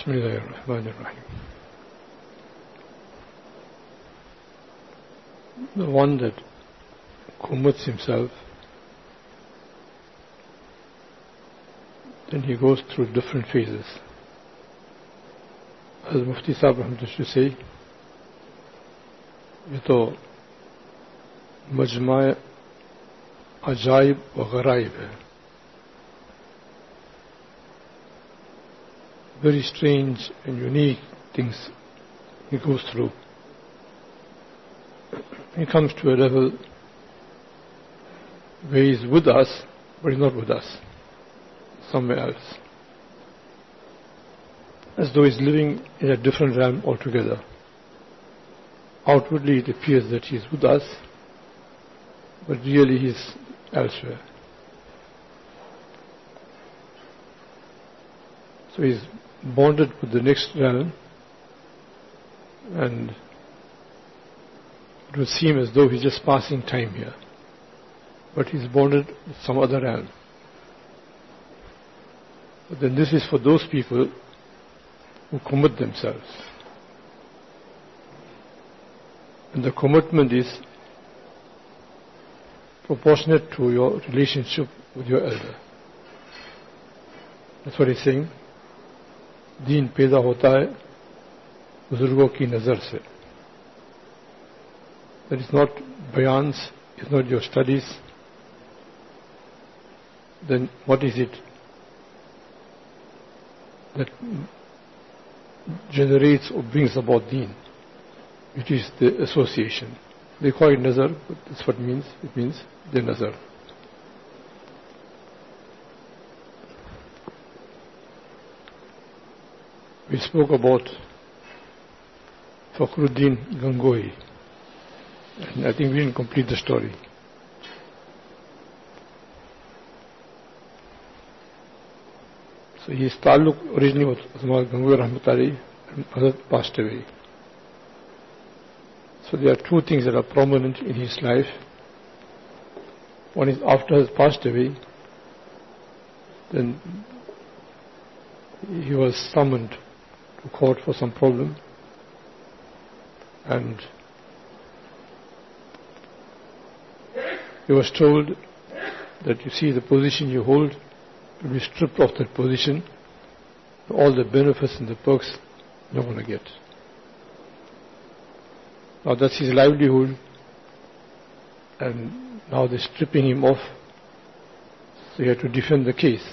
Bismillahirrahmanirrahim. The one that commits himself, then he goes through different phases. As Mufti Sahib Rahmat used to say, ये तो मजमा अजाइब व गराइब है. Very strange and unique things he goes through. He comes to a level where he is with us, but he is not with us, somewhere else. As though he is living in a different realm altogether. Outwardly it appears that he is with us, but really he is elsewhere. So he is bonded with the next realm, and it would seem as though he is just passing time here, but he is bonded with some other realm. But then this is for those people who commit themselves. And the commitment is proportionate to your relationship with your elder. That's what he's saying. दीन पैदा होता है बुजुर्गों की नजर से. That is not bayans, it's not your studies. Then what is it that generates or brings about deen? It is the association. They call it nazar, but that's what it means. It means the nazar. We spoke about Fakhruddin Gangohi, and I think we didn't complete the story. So his taluk originally was Usman Gangohi Rahmatari, and Hazrat passed away. So there are two things that are prominent in his life. One is after he has passed away, then he was summoned to court for some problem, and he was told that you see the position you hold, to be stripped of that position, all the benefits and the perks you're not going to get. Now that's his livelihood, and now they're stripping him off, so he had to defend the case.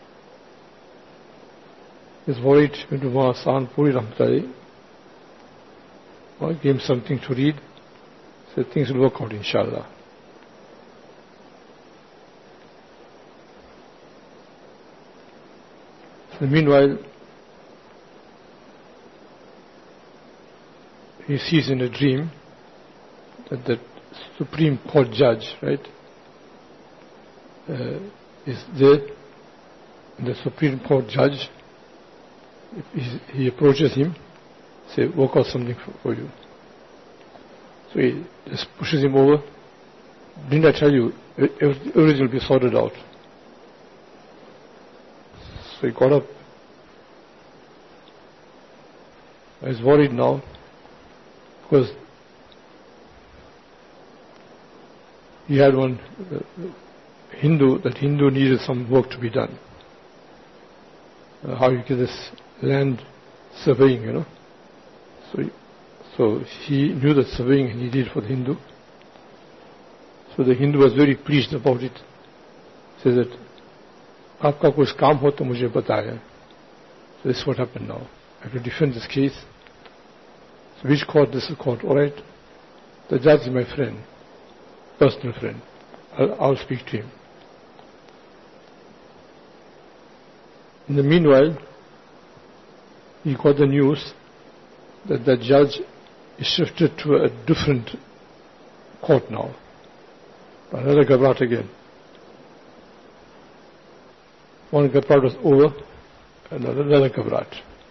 He's worried, went to Mahasan Puri Rahmatari, gave him something to read, said things will work out inshallah. So meanwhile, he sees in a dream that the Supreme Court judge, right, is there, and the Supreme Court judge, he approaches him, say, work out something for you. So he just pushes him over. Didn't I tell you, everything will be sorted out? So he got up. He's worried now, because he had one that Hindu needed some work to be done. How you get this land surveying, So he knew that surveying he did for the Hindu. So the Hindu was very pleased about it. Says that, "Aapka kuch kaam ho to mujhe bataya." So this is what happened now. I have to defend this case. So which court? This is court. Alright. The judge is my friend, personal friend. I'll speak to him. In the meanwhile, he got the news that the judge is shifted to a different court now. Another gabrat again. One gabrat was over, and another gabrat.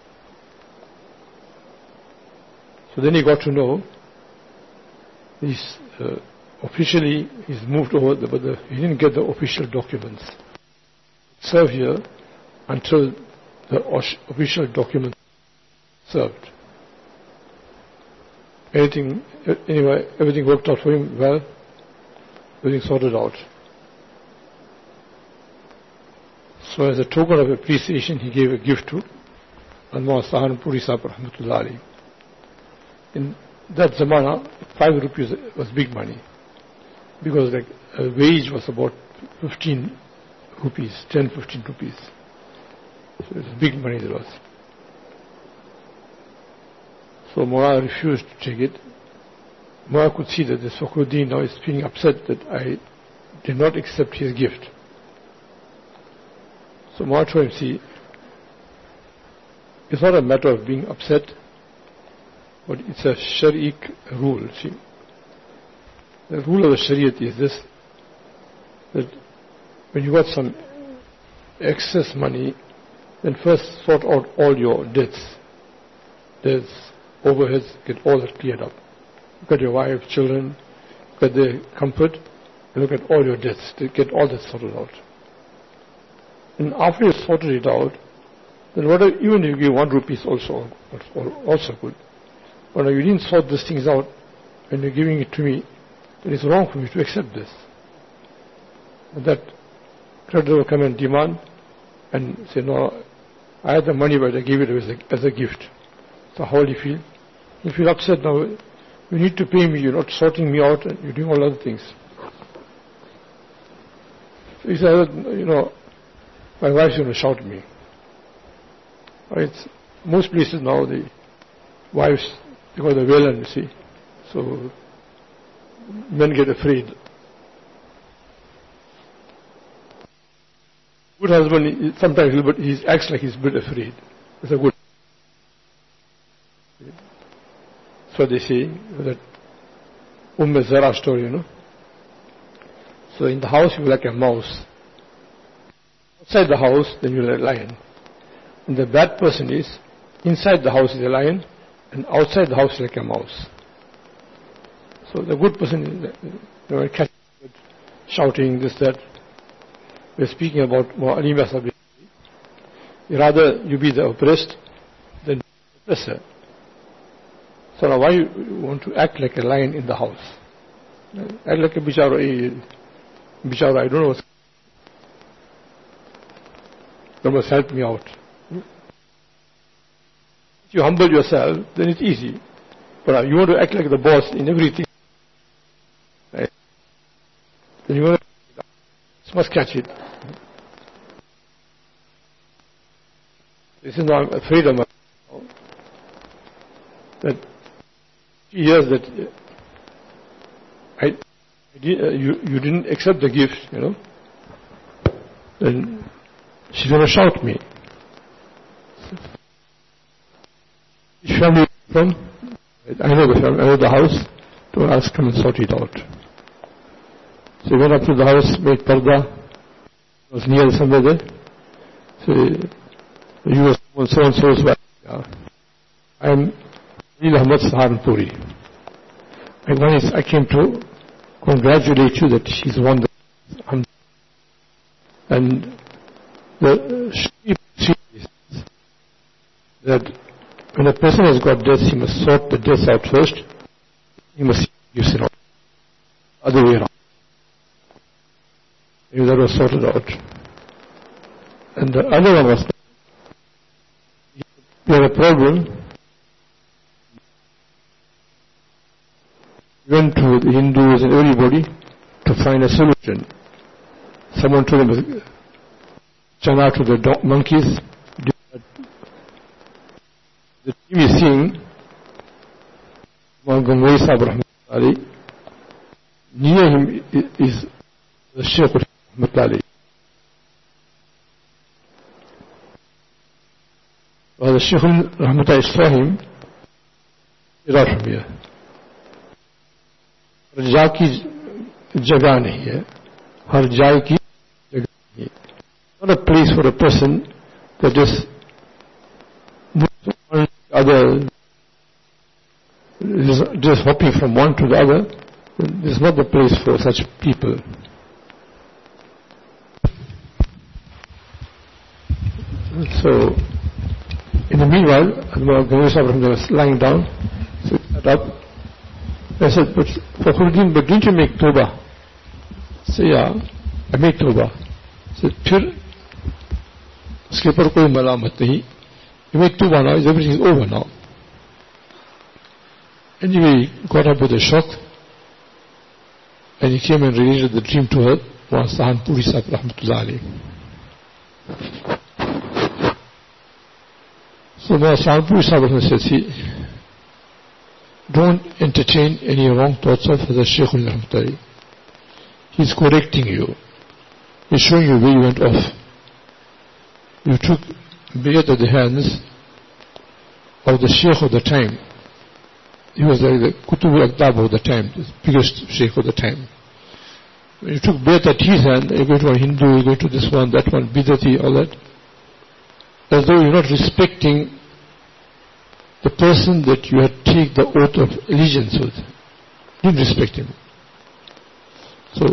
So then he got to know he's officially he's moved over, but he didn't get the official documents. Serve here until the official documents served. Anyway, everything worked out for him well, everything sorted out. So as a token of appreciation, he gave a gift to Anwar Saharanpuri Sahib Rahmatullah Ali. In that zamana, 5 rupees was big money, because like a wage was about 15 rupees, 10-15 rupees. So it was big money there was. So Mullah refused to take it. Mullah could see that this Fakhruddin now is feeling upset that I did not accept his gift. So Mullah told him, see, it's not a matter of being upset, but it's a Shari'ic rule. See, the rule of the Shariat is this, that when you got some excess money, then first sort out all your debts. There's overheads, get all that cleared up. Look at your wife, children, look at their comfort, and look at all your debts, to get all that sorted out. And after you sorted it out, then whatever, even if you give 1 rupee is also good. But if you didn't sort these things out, and you're giving it to me, then it's wrong for me to accept this. But that creditor will come and demand, and say, no, I had the money, but I gave it as a gift. So how will you feel? You feel upset now. You need to pay me, you're not sorting me out, and you're doing all other things. So he said, my wife's going to shout at me. Right? Most places now, the wives, they got the villain, you see. So men get afraid. Good husband, sometimes he acts like he's a bit afraid. It's a good. So they say that Zara story, So in the house you're like a mouse. Outside the house, then you're a lion. And the bad person is, inside the house is a lion, and outside the house is like a mouse. So the good person is shouting this, that. We're speaking about Ali Masabi. Rather you be the oppressed than the oppressor. So now why you want to act like a lion in the house? Act like a bichara, I don't know what's. You must help me out. If you humble yourself, then it's easy. But you want to act like the boss in everything, right? Then you must catch it. This is now I'm afraid of myself. That she hears that you didn't accept the gift, then she's going to shout me. Which family from? I know the family, I know the house. Don't ask, come and sort it out. So he went up to the house, made parda, was near somewhere there. So you were so and so's wife. Yeah. I am Neel Ahmad Saharanpuri. And I came to congratulate you that she's won the. And the Shri is that when a person has got debts, he must sort the debts out first. He must use it out. Other way around. If that was sorted out. And the other one was, we had a problem. We went to the Hindus and everybody to find a solution. Someone told him, chana to the monkeys. The team is seeing Gangohi Sahib Rahmatullah. Near him is the Shaykh Rahmatullah. While the Shaykh Rahmatullah saw him, get out from here. हर जा की जगह नहीं है, हर जाय की जगह नहीं है. Not a place for a person that just moves from one to the other, just hopping from one to the other. This is not the place for such people. So, in the meanwhile, Gangohi Sahib was lying down, so he sat up. I said, but Fakhruddin, but didn't you make Tawbah? He said, yeah, I made Tawbah. He said, फिर उसके ऊपर कोई मलामत नहीं. You make Tawbah now, everything is over now. Anyway, he got up with a shock, and he came and related the dream to her, was Sahanpuri Sahib Rahmatullah alayhi. So now Sahanpuri Sahib said, see, don't entertain any wrong thoughts of the Shaykh al-Rahmatullah. He's correcting you. He's showing you where you went off. You took bayat at the hands of the Shaykh of the time. He was like the Qutub al-Aqtab of the time, the biggest Shaykh of the time. When you took bayat at his hand, you're going to a Hindu, you're going to this one, that one, Bidati, all that. As though you're not respecting the person that you had taken the oath of allegiance with. Didn't respect him. So,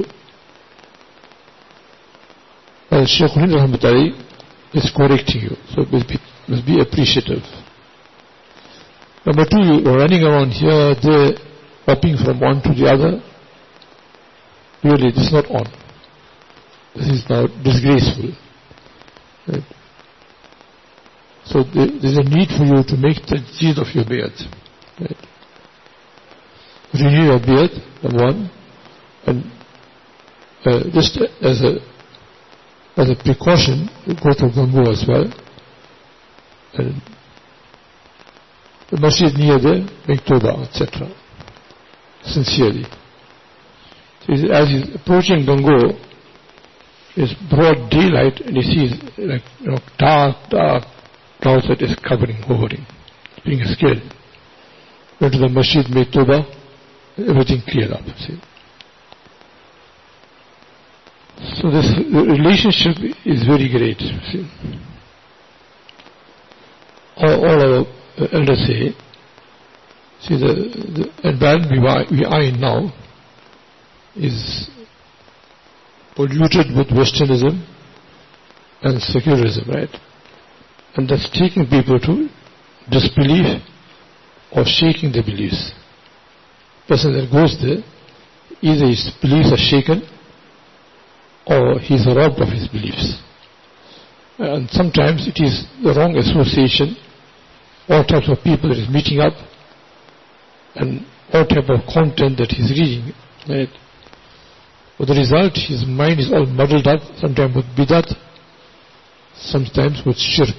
Shaykh Hind Rahmatullah is correcting you. So, must be appreciative. Number two, you are running around here, there, hopping from one to the other. Really, this is not on. This is now disgraceful. Right? So there is a need for you to make tajdeed of your bayat. Right? Renew your bayat, number one, and just as a precaution, go to Gangohi as well, and the masjid near there, make Tawbah, etc. Sincerely. So as he's approaching Gangohi, it's broad daylight, and he sees like dark clouds that is hovering, being scared. Went to the masjid, made Tawbah, everything cleared up. See? So this relationship is very great. See? All our elders say, see the environment we are in now is polluted with Westernism and secularism, right? And that's taking people to disbelief or shaking their beliefs. The person that goes there, either his beliefs are shaken or he is robbed of his beliefs. And sometimes it is the wrong association, all types of people that is meeting up, and all type of content that he's reading. Right? But the result, his mind is all muddled up, sometimes with bidat, sometimes with shirk.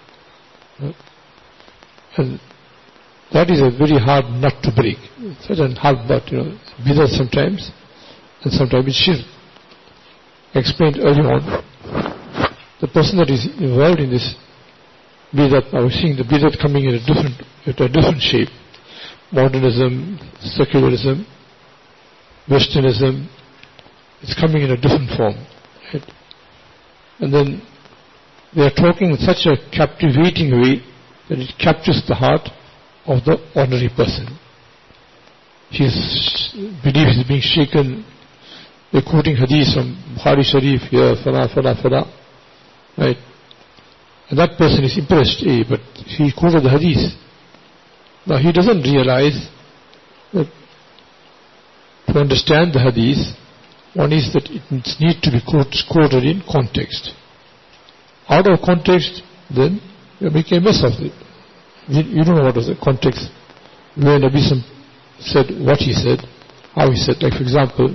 And that is a very hard nut to break. Such a hard nut, bidat sometimes, and sometimes it's shirk. I explained earlier on, the person that is involved in this bidat, I was seeing the bidat coming in a different shape. Modernism, secularism, Westernism, it's coming in a different form. Right? And then they are talking in such a captivating way that it captures the heart of the ordinary person. His belief is being shaken. They're quoting hadith from Bukhari Sharif here, fala. Right? And that person is impressed, but he quoted the hadith. Now he doesn't realize that to understand the hadith, one is that it needs to be quoted in context. Out of context, then you make a mess of it. You don't know what was the context, where Nabi said what he said, how he said. Like for example,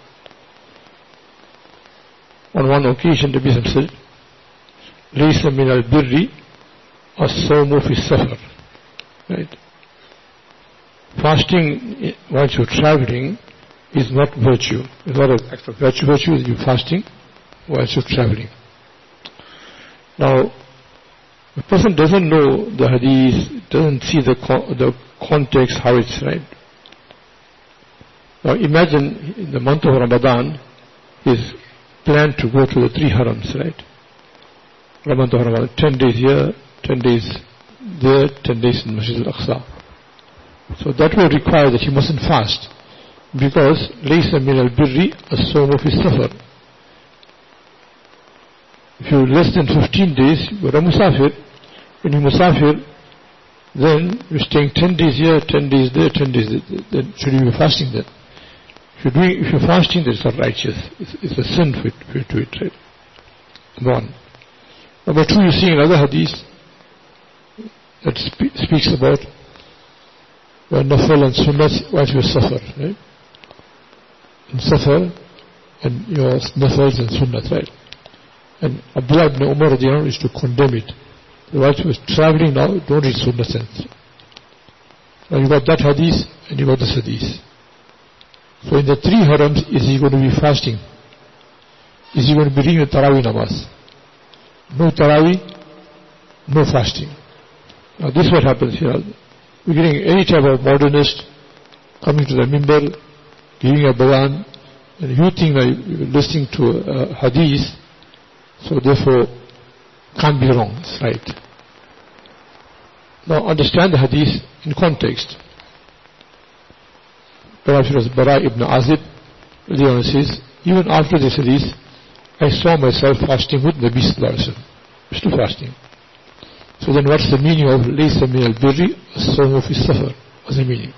on one occasion Nabi said, لَيْسَ مِنَ الْبِرِّ الصَّوْمُ فِي السَّفَرِ. Right? Fasting while you're traveling is not virtue. It's not an act of virtue. Virtue is you fasting while you're traveling. Now, the person doesn't know the hadith, doesn't see the context, how it's right. Now imagine in the month of Ramadan, he's planned to go to the 3 harams, right? Ramadan, 10 days here, 10 days there, 10 days in Masjid al-Aqsa. So that will require that he mustn't fast, because لَيْسَ مِنَ الْبِرِّ الصَّوْمُ فِي السَّفَرِ. If you're less than 15 days, you're a musafir, when you musafir, then you're staying 10 days here, 10 days there, 10 days there. Then should you be fasting then? If you're fasting, that's not righteous. It's a sin for you to do it, right? Number one. Number two, you see another hadith that speaks about when nafal and sunnah, what you suffer, right? And suffer, and your nafals and sunnah, right? And Abdullah ibn Umar used to condemn it. While he was traveling now, don't read sunnah sense. Now you got that hadith, and you got this hadith. So in the three harams, is he going to be fasting? Is he going to be reading the Tarawih namaz? No Tarawih, no fasting. Now this is what happens here. We're getting any type of modernist coming to the mimbar, giving a bayan, and you think that you're listening to a hadith, so therefore can't be wrong, it's right. Now understand the hadith in context. Perhaps it was Bara ibn Azib, he says, even after this hadith, I saw myself fasting with Nabi Sallallahu Alaihi Wasallam. Still fasting. So then what's the meaning of Laysa min al-birri as-sawmu fi safar? What's the meaning?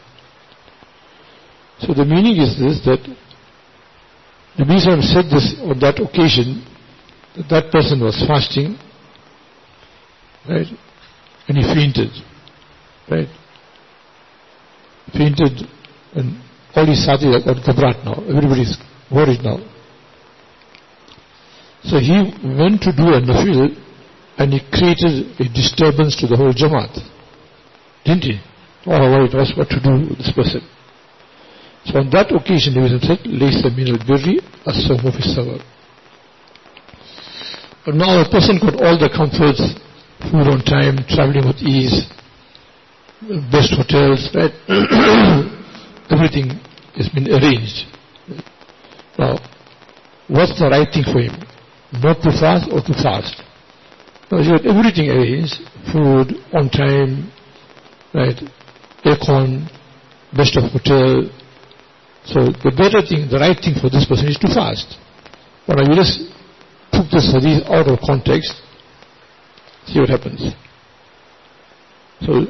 So the meaning is this, that Nabi Sallallahu Alaihi Wasallam said this on that occasion, that person was fasting, right? And he fainted, right? Fainted, and all his sathis have got ghabrat now. Everybody's worried now. So he went to do a nafil, and he created a disturbance to the whole Jamaat. Didn't he? All worried was what to do with this person. So on that occasion, he was said, Laysa min al-birri as-sawmu fi safar. But now a person got all the comforts, food on time, traveling with ease, best hotels, right? Everything has been arranged. Now, what's the right thing for him? Not to fast or to fast? Now, he had everything arranged, food on time, right? Aircon, best of hotel. So the better thing, the right thing for this person is to fast. But I just took this hadith out of context. See what happens. So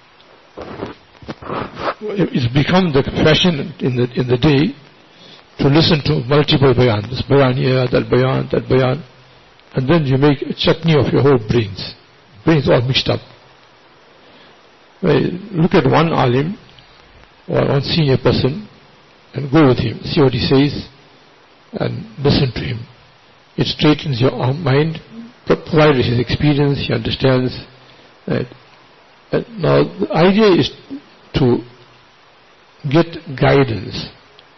it's become the fashion in the day to listen to multiple bayan. This bayan here, that bayan, and then you make a chutney of your whole brains. Brains all mixed up. Look at one alim or one senior person and go with him, see what he says, and listen to him. It straightens your mind, provided his experience, he understands. Right? Now the idea is to get guidance.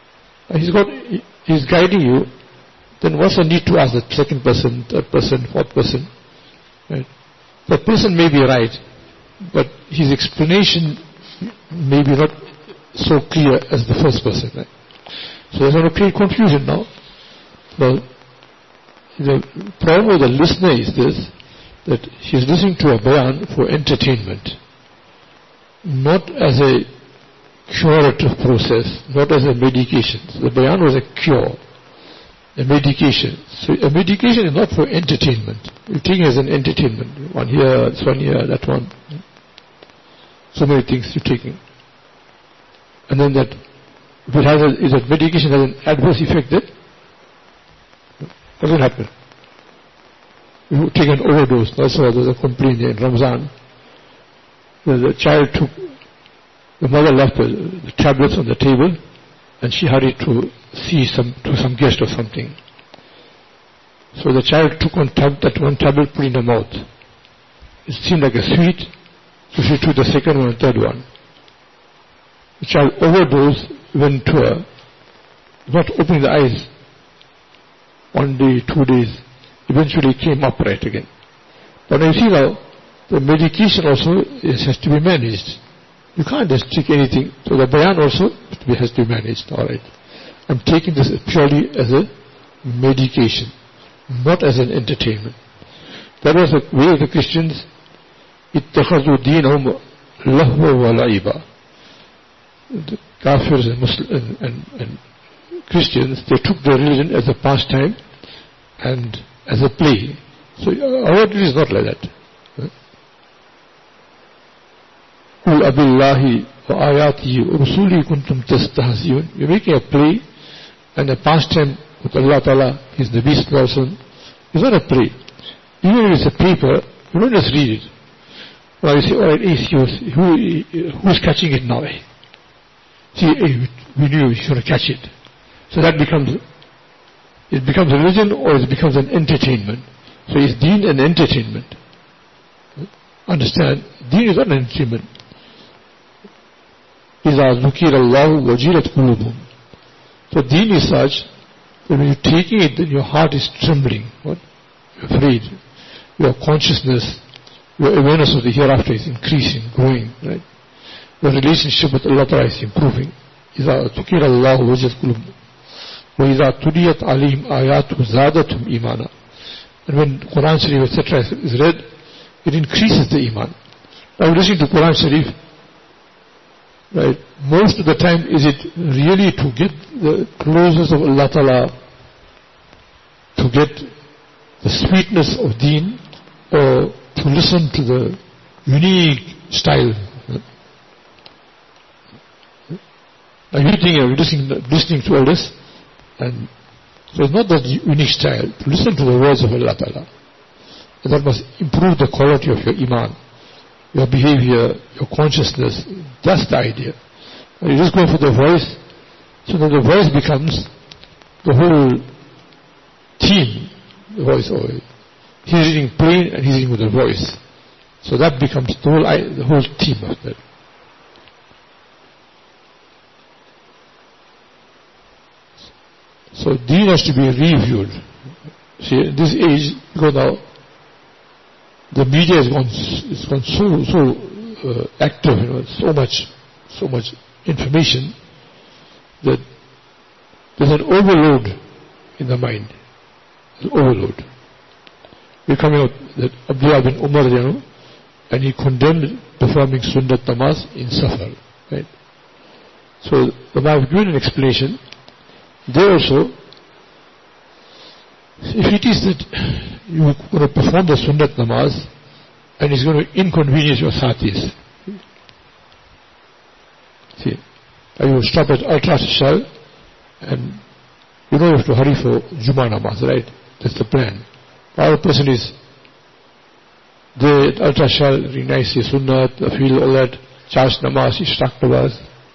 He's guiding you, then what's the need to ask the second person, third person, fourth person? Right? The person may be right, but his explanation may be not so clear as the first person. Right? So there's going to create confusion now. Now, the problem with the listener is this, that he's listening to a bayan for entertainment, not as a curative process, not as a medication. So the bayan was a cure, a medication. So a medication is not for entertainment. You're taking it as an entertainment. One here, this one here, that one. So many things you're taking. And then that, if it has if that medication has an adverse effect, then doesn't happen. You take an overdose. Also, there's a complaint in Ramzan. The child took, the mother left the tablets on the table, and she hurried to see some guest or something. So the child took that one tablet, put in her mouth. It seemed like a sweet, so she took the second one and third one. The child overdosed, went to her, not opening the eyes. 1 day, 2 days, eventually came upright again. But you see now, the medication also has to be managed. You can't just take anything. So the bayan also has to be managed. Alright. I'm taking this purely as a medication, not as an entertainment. That was the way of the Christians. اتخذوا دينهم لهوا ولعبا. The Kafirs and Christians, they took their religion as a pastime and as a play. So our religion is not like that. قُلْ أَبِ اللَّهِ وَآيَاتِهِ وَرُسُولِهِ كُنْتُمْ تَسْتَهْزِئُونَ. You're making a play and a pastime with Allah Ta'ala, His Nabi Sallallahu Alaihi Wasallam. It's not a play. Even if it's a paper, you don't just read it. Well, you say, alright, who's catching it now? See, we knew he's going to catch it. So that becomes religion, or it becomes an entertainment. So is deen an entertainment? Understand, deen is not an entertainment. إِذَا ذُكِرَ اللَّهُ وَجِلَتْ قُلُوبُهُمْ. So deen is such that when you're taking it, then your heart is trembling. What? You're afraid. Your consciousness, your awareness of the hereafter is increasing, growing, right? Your relationship with Allah Ta'ala is improving. إِذَا ذُكِرَ اللَّهُ وَجِلَتْ قُلُوبُهُمْ وَإِذَا تُلِيَتْ عَلَيْهِمْ آيَاتُهُ زَادَتْهُمْ إِيمَانًا. And when Quran Sharif etc. is read, it increases the iman. Now listening to Quran Sharif, right, most of the time is it really to get the closeness of Allah Ta'ala, to get the sweetness of deen, or to listen to the unique style? Now you think you're listening to all this, and so it's not that unique style, to listen to the words of Allah Ta'ala. And that must improve the quality of your iman, your behavior, your consciousness. That's the idea. And you just go for the voice, so that the voice becomes the whole theme. The voice, he's reading plain and he's reading with the voice. So that becomes the whole theme of that. So deen has to be reviewed. See, in this age, because now the media has gone so active, so much information, that there's an overload in the mind. There's overload. We're coming out that Abdullah bin Umar, and he condemned performing Sunnat Namaz in Safar. Right? So I've given an explanation. There also, if it is that you are going to perform the Sunnat Namaz and it's going to inconvenience your sathis, see, you stop at Ultra Shal and you don't have to hurry for Jummah Namaz, right? That's the plan. Our person is there at Ultra Shal, very nicely Sunnat, feel all that, Charge Namaz, Ishtaq Namaz.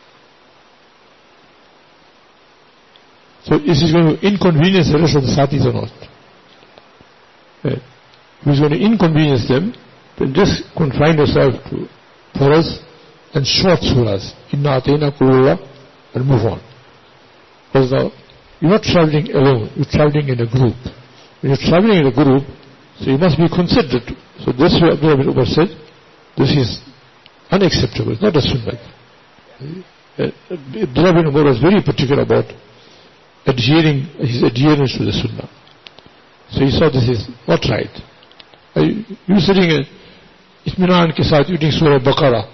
So is he going to inconvenience the rest of the sathis or not? Right. If he's going to inconvenience them, then just confine yourself to faraz and short surahs. Inna atayna kulullah, and move on. Because now, you're not traveling alone, you're traveling in a group. When you're traveling in a group, so you must be considerate. So this way Abdullah bin Umar said, this is unacceptable, it's not a sunnah. Abdullah bin Umar was very particular about his adherence to the sunnah. So he saw this is not right. You sitting in Itminan ke saath eating Surah Baqarah.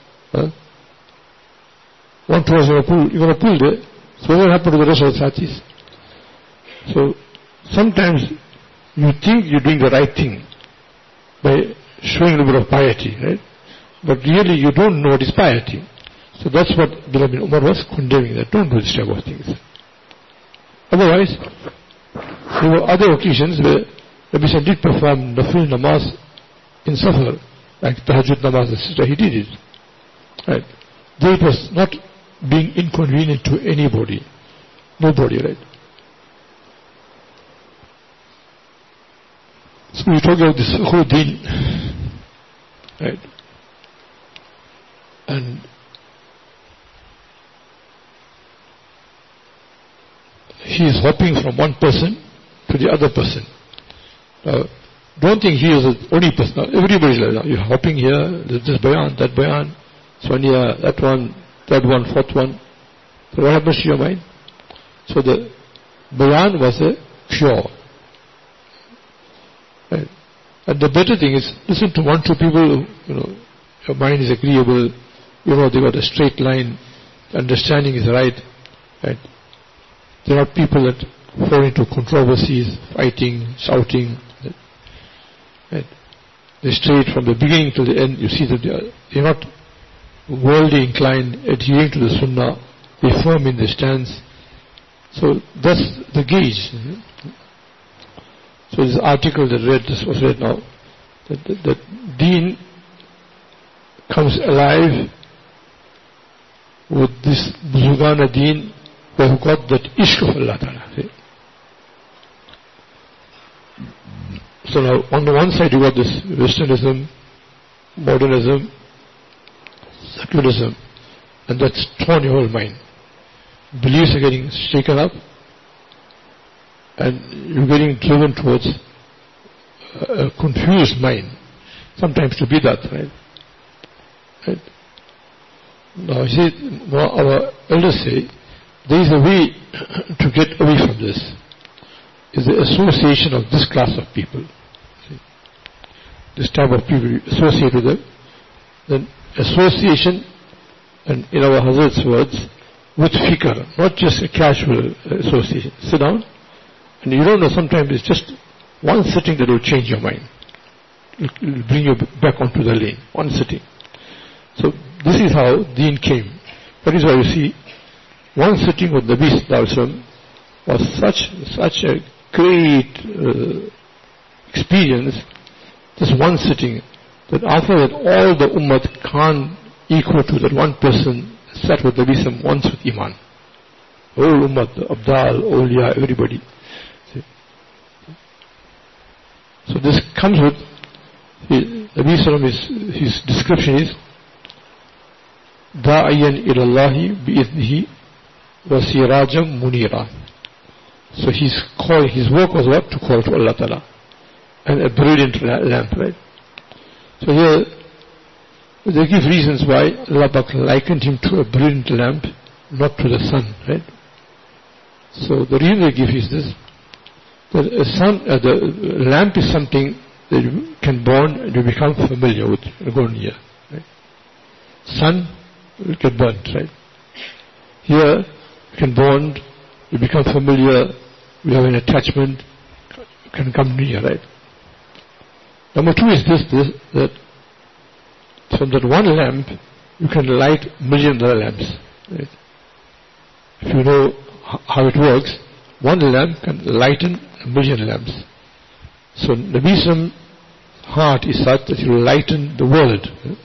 One towards you're going to pull there. So what will happen to the rest of the sathis? So sometimes you think you're doing the right thing by showing a little bit of piety, right? But really you don't know what is piety. So that's what Abdullah bin Umar was condemning, that don't do this type of things. Otherwise, there were other occasions where Nabi Sallallahu did perform nafil namaz in Safar, like Tahajjud namaz, etc. He did it. Right? There it was not being inconvenient to anybody. Nobody, right? So we talk about this whole deen. Right? And he is hopping from one person to the other person. Don't think he is the only person. Everybody is like that. You're hopping here, there's this bayan, that bayan, Sonia, that one, fourth one. So what happens to your mind? So the bayan was a cure. Right? And the better thing is, listen to one, two people, your mind is agreeable, they got a straight line, understanding is right. Right? There are people that fall into controversies, fighting, shouting. Right? They're straight from the beginning to the end. You see that they're not worldly inclined, adhering to the Sunnah, be firm in their stance. So that's the gauge. So this article that was read now, that Deen comes alive with this Buzugana Deen, who have got that ishq of Allah Ta'ala. So now, on the one side you got this Westernism, modernism, secularism, and that's torn your whole mind. Beliefs are getting shaken up, and you're getting driven towards a confused mind. Sometimes to be that, right? Now, you see, our elders say, there is a way to get away from this. Is the association of this class of people. See? This type of people, you associate with them. Then association, and in our Hazrat's words, with fikr, not just a casual association. Sit down, and you don't know, sometimes it's just one sitting that will change your mind. It will bring you back onto the lane, one sitting. So this is how Deen came. That is why you see, one sitting with Nabi Sallallahu Alaihi Wasallam was such a great experience, just one sitting, that after that all the ummah can't equal to that one person sat with Nabi Sallallahu once with Iman. Whole ummah, the Abdal, Awliya, everybody. See? So this comes with, Nabi Sallallahu, his description is, Da'iyan ilallahi bi'idnihi wa sirajam munira. So his work was what? To call to Allah Ta'ala. And a brilliant lamp, right? So here, they give reasons why Allah Ta'ala likened him to a brilliant lamp, not to the sun, right? So the reason they give is this, that the lamp is something that you can burn and you become familiar with, go near, right? Sun will get burnt, right? Here, you can burn, you become familiar, you have an attachment, you can come near, right? Number two is this, that from that one lamp, you can light million other lamps, right? If you know how it works, one lamp can lighten a million lamps. So Nabi Sallam's heart is such that he will lighten the world. Right?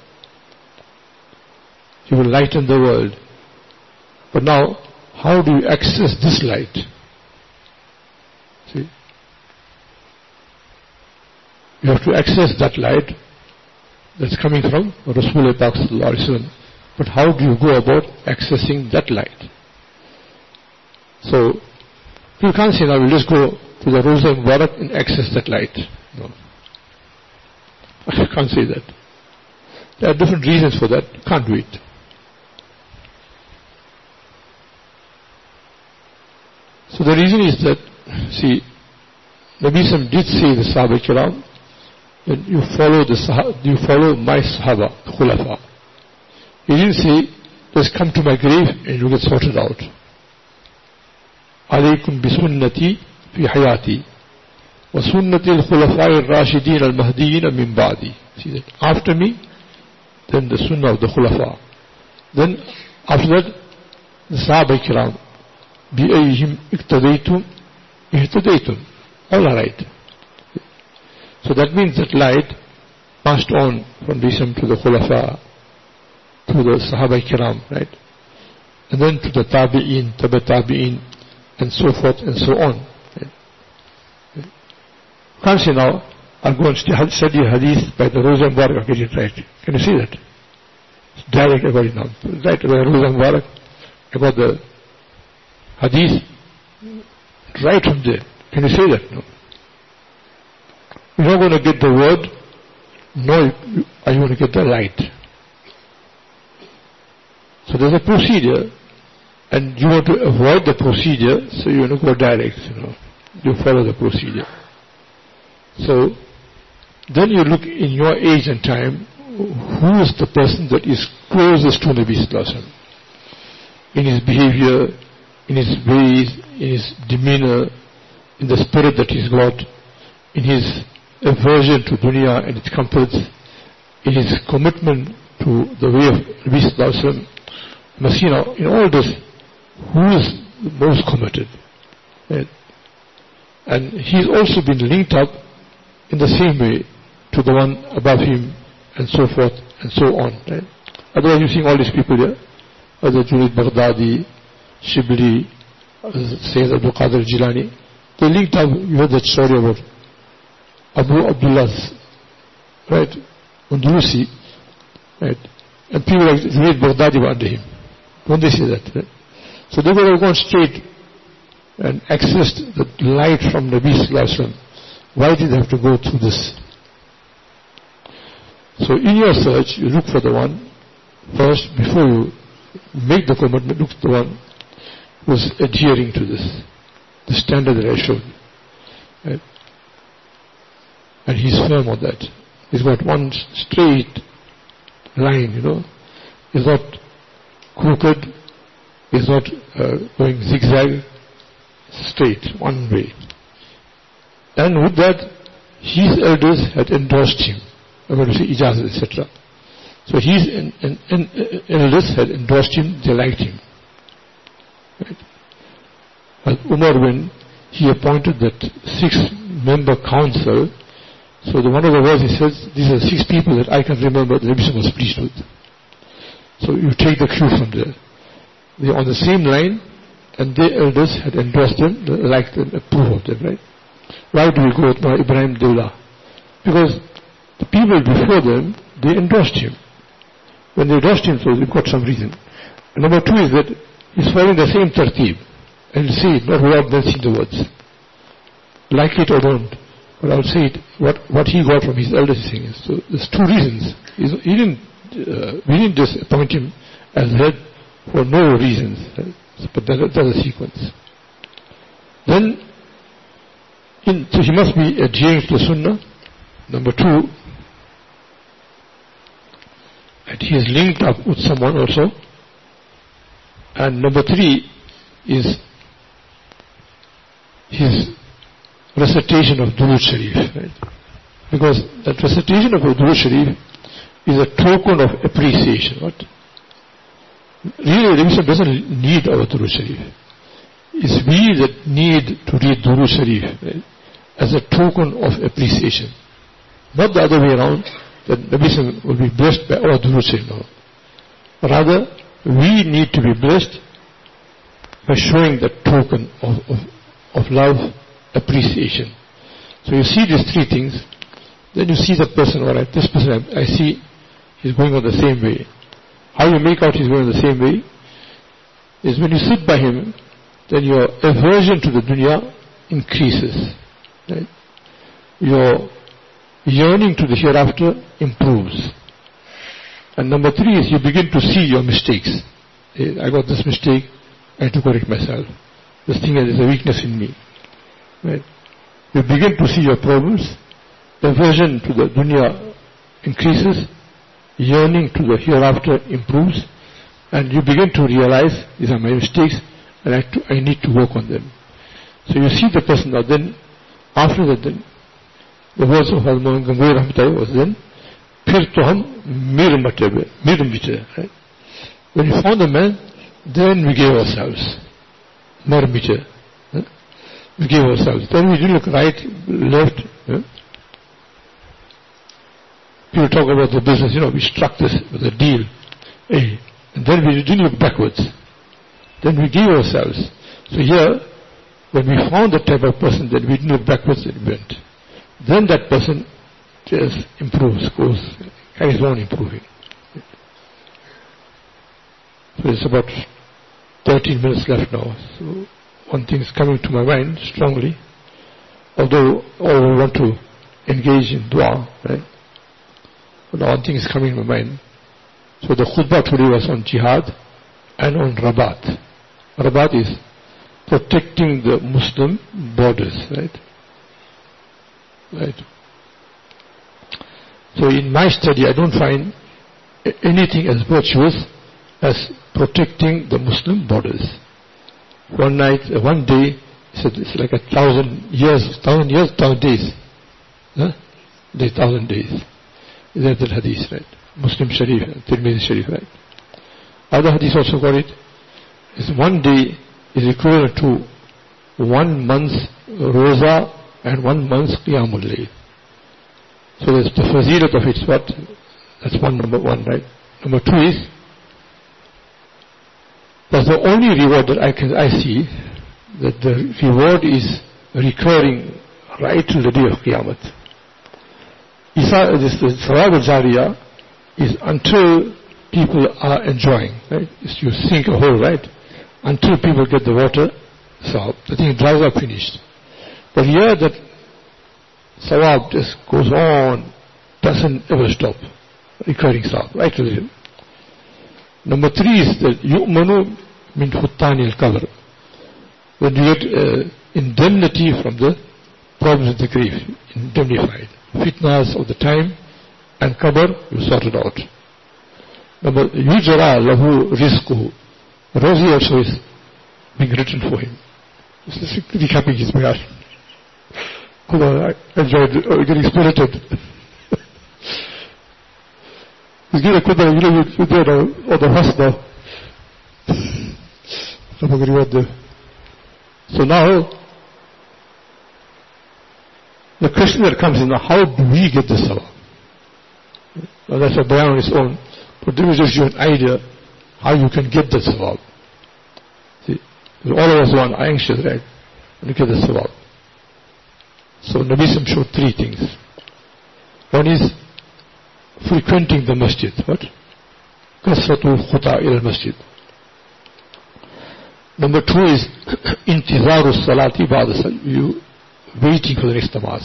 He will lighten the world. But now, how do you access this light? See? You have to access that light that's coming from Rasulullah Pak Sallallahu Alaihi Wasallam. But how do you go about accessing that light? So, you can't say now we'll just go to the Roza Mubarak and access that light. No. I can't say that. There are different reasons for that. You can't do it. So the reason is that, see, Nabi Sallam did say the Sahaba Kiram, that you follow my Sahaba, the Khulafa. He didn't say, just come to my grave and you get sorted out. Alaykum bisunnati fi hayati wa sunnati al-khulafai al-rashidin al-mahdiyyin min ba'di. See that? After me, then the sunnah of the khulafa. Then after that, the Sahaba Kiram. بِأَيْهِمْ اِقْتَدَيْتُمْ اِهْتَدَيْتُمْ. All are right. So that means that light passed on from Bisam to the Khulafa, to the Sahaba Kiram, right? And then to the Tabi'in, Tabi'in, and so forth and so on. Right? You can't say now, I'll go and study a hadith by the Roza Mubarak, get it right. Can you see that? It's direct, I got it now. Right, by Roza Mubarak, I got the hadith right from there. Can you say that? No. You're not going to get the word, nor are you going to get the light. So there's a procedure, and you want to avoid the procedure, so you want to go direct, You follow the procedure. So then you look in your age and time, who is the person that is closest to Nabi Sallallahu Alaihi Wasallam? In his behavior, in his ways, in his demeanor, in the spirit that he's got, in his aversion to dunya and its comforts, in his commitment to the way of Nabi Sallallahu Alaihi Wasallam, must see now, in all this, who is the most committed? Right? And he's also been linked up in the same way to the one above him, and so forth, and so on. Right? Otherwise, you're seeing all these people here, other Junaid Baghdadi, Shibli, Sayyid Abdul Qadir Jilani, they linked up. You heard that story about Abu Abdullah's, right, Undurusi, right, and people like Junaid Baghdadi were under him. Don't they say that? Right? So they would have gone straight and accessed the light from Nabi Sallallahu Alaihi Wasallam. Why did they have to go through this? So in your search, you look for the one first, before you make the commitment, look for the one who's adhering to this, the standard that I showed you. Right? And he's firm on that. He's got one straight line, He's not crooked, he's not going zigzag, straight, one way. And with that, his elders had endorsed him. I'm going to say ijazat, etc. So his elders had endorsed him, they liked him. Right? And Umar, when he appointed that 6-member council, so one of the words he says, these are 6 people that I can remember the Nabi was pleased with. So you take the cue from there. They are on the same line, and their elders had endorsed them, liked them, approved of them, right? Why do we go with Ibrahim Dawla? Because the people before them, they endorsed him. When they endorsed him, so they've got some reason. And number 2 is that he's following the same tartib. And he'll say it, not without mentioning the words. Like it or don't. But I'll say it, what he got from his elders is saying. So there's 2 reasons. We didn't just appoint him as head for no reasons. Right? But that's a sequence. Then, so he must be adhering to the Sunnah. Number 2, and he is linked up with someone also. And number 3 is his recitation of Durood Sharif. Right? Because that recitation of Durood Sharif is a token of appreciation. What? Really, the Muslim doesn't need our Durood Sharif. It's we that need to read Durood Sharif, right, as a token of appreciation. Not the other way around, that the Muslim will be blessed by our Durood Sharif. No. Rather, we need to be blessed by showing the token of love, appreciation. So you see these 3 things, then you see the person, alright, this person I see he's going on the same way. How you make out he's going on the same way is when you sit by him, then your aversion to the dunya increases. Right? Your yearning to the hereafter improves. And number 3 is you begin to see your mistakes. I got this mistake, I have to correct myself. This thing is a weakness in me. Right? You begin to see your problems, aversion to the dunya increases, yearning to the hereafter improves, and you begin to realize these are my mistakes and I need to work on them. So you see the person now. Then after that, then the words of Hazrat Gangohi Rahmatullah was then Phir to hum mir mite, right? When we found the man, then we gave ourselves. Mar mite. We gave ourselves. Then we didn't look right, left. People talk about the business, we struck this with a deal. And then we didn't look backwards. Then we gave ourselves. So here, when we found that type of person, then we didn't look backwards, and went. Then that person just improves, carries on improving. So it's about 13 minutes left now. So one thing is coming to my mind strongly, although all we want to engage in dua, right? But one thing is coming to my mind. So the khutbah today was on jihad and on Rabat. Rabat is protecting the Muslim borders, right? Right. So in my study, I don't find anything as virtuous as protecting the Muslim borders. One day, he said it's like 1,000 years, 1,000 days. Huh? 1,000 days. Is that the hadith, right? Muslim Sharif, Tirmidhi Sharif, right? Other hadith also got it. Is one day is equivalent to 1 month's roza and 1 month's qiyamul layl. So there's the fazilat of it, what? That's number one, right? Number two is, that's the only reward that I see, that the reward is recurring right till the day of Qiyamah. The Sawab al-Jariyah is until people are enjoying, right? You sink a hole, right? Until people get the water, so the thing dries up, finished. But here that Sawab just goes on, doesn't ever stop, recurring Sawab, right till the end. Number three is that yu'manu min huttani al-qabr. When you get indemnity from the problems of the grave, indemnified. Fitnas of the time and qabr, you sort it out. Number yujra lahu rizquhu. Rozi also is being written for him. This is recapping his bayan. Although I enjoyed getting spirited. You get a kudra, you there on the horse now. So now, the question that comes in, how do we get this sawab? Well, that's a bayan on its own, but this is just you an idea how you can get the sawab. See, all of us are anxious, right, to get the sawab. So Nabi Sam showed three things. One is frequenting the masjid. What? Kasratu khuta ila masjid. Number two is intizaru salati ba'da you waiting for the next namaz.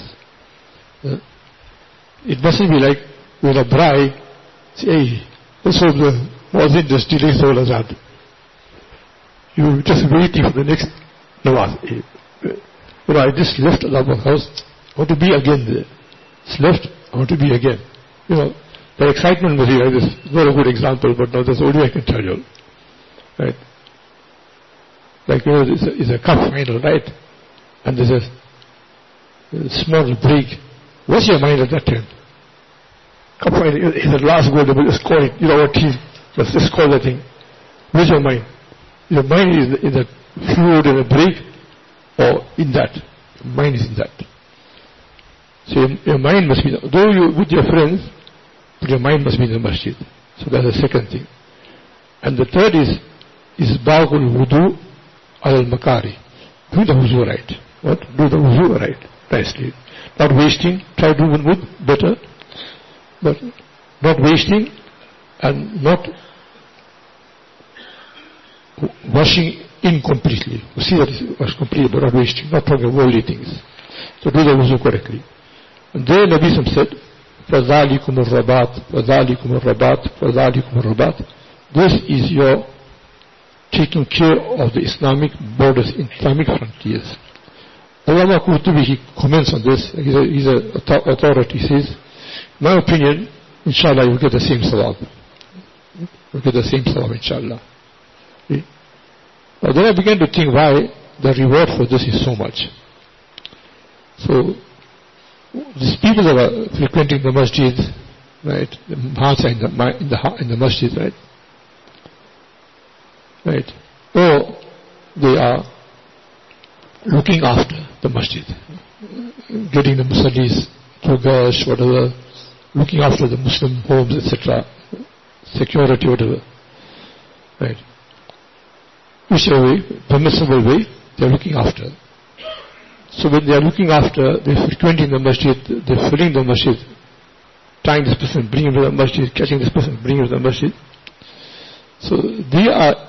It mustn't be like with a bride, say, hey, let's hope the muazzin just delays the azan. You just waiting for the next namaz. I just left Allah's house, I want to be again there. It's left, I want to be again. The excitement was here. This is not a good example, but now that's the only I can tell you. Right? Like, it's a cup final, right? And there's a small break. What's your mind at that time? Cup final is the last goal, they will score it. Our team, let's just score that thing. Where's your mind? Your mind is in the fluid in the break, or in that. Your mind is in that. So your mind must be, though you're with your friends, but your mind must be in the masjid. So that's the second thing. And the third is Isbagul wudu al-makari. Do the wuzu right. What? Do the wuzu right. Nicely. Not wasting. Try to do with better. But not wasting and not washing incompletely. You see that it was complete, but not wasting. Not talking worldly things. So do the wuzu correctly. And then Nabi Sam said, فَذَلِكُمُ الرَّبَاطِ فَذَلِكُمُ الرَّبَاطِ فَذَلِكُمُ الرَّبَاطِ. This is your taking care of the Islamic borders, Islamic frontiers. Allama Qurtubi, he comments on this. He's an authority. He says, in my opinion, inshallah, you'll get the same sawab. You'll get the same sawab, inshallah. Now then I began to think why the reward for this is so much. So, these people that are frequenting the masjid, right, the hearts are in the masjid, right? Right? Or they are looking after the masjid, getting the musallis to gash, whatever, looking after the Muslim homes, etc., security, whatever. Right? Whichever way, permissible way, they are looking after. So when they are looking after, they are frequenting the masjid, they are filling the masjid, tying this person, bringing him to the masjid, catching this person, bringing him to the masjid. So they are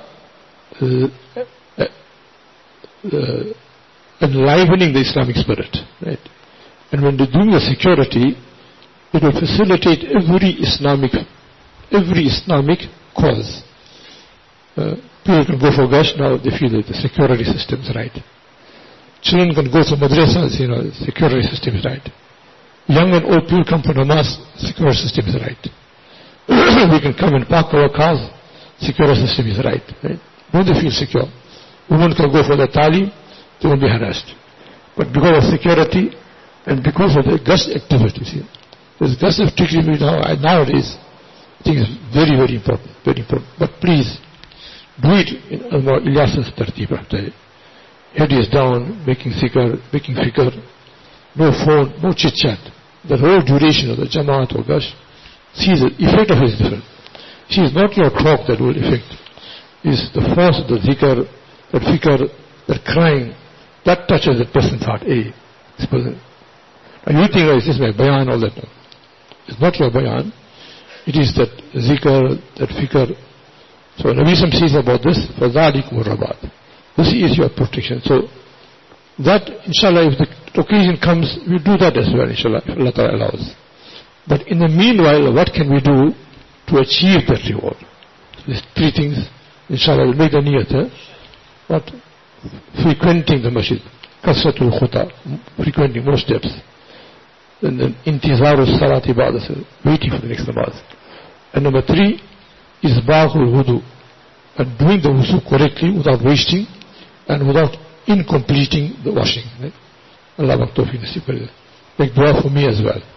enlivening the Islamic spirit, right? And when they're doing the security, it will facilitate every Islamic cause. People can go for gash now, they feel that the security system is right. Children can go to madrasas, the security system is right. Young and old people come for namaz, security system is right. We can come and park our cars, security system is right. Don't they feel secure? Women can go for the talim, they won't be harassed. But because of security and because of the gust activity, there's gust activity nowadays, think is very, very important, very important. But please, do it in Ilyas's tartib. Head is down, making zikr, making fikr, no phone, no chit-chat. The whole duration of the Jamaat or Gash, see the effect of it is different. See, it's not your talk that will affect. It's the force of the zikr, that fikr, that crying, that touches the person's heart. Hey, this person. Now you think, is this my bayan, all that? No. It's not your bayan. It is that zikr, that fikr. So Nabi says about this, فَذَلِكُمُ الرَّبَاطِ. This is your protection. So that, inshallah, if the occasion comes, we do that as well, inshallah, if Allah Ta'ala allows. But in the meanwhile, what can we do to achieve that reward? So these three things, inshallah, will make the niyat. What? Frequenting the masjid. Kasratul khuta. Frequenting more steps. And then intizaru salati ba'da, waiting for the next namaz. And number 3, isbahul wudu. And doing the wudu correctly without wasting and without incompleting the washing. Allah wa tawfiq nasib kare. Make dua for me as well.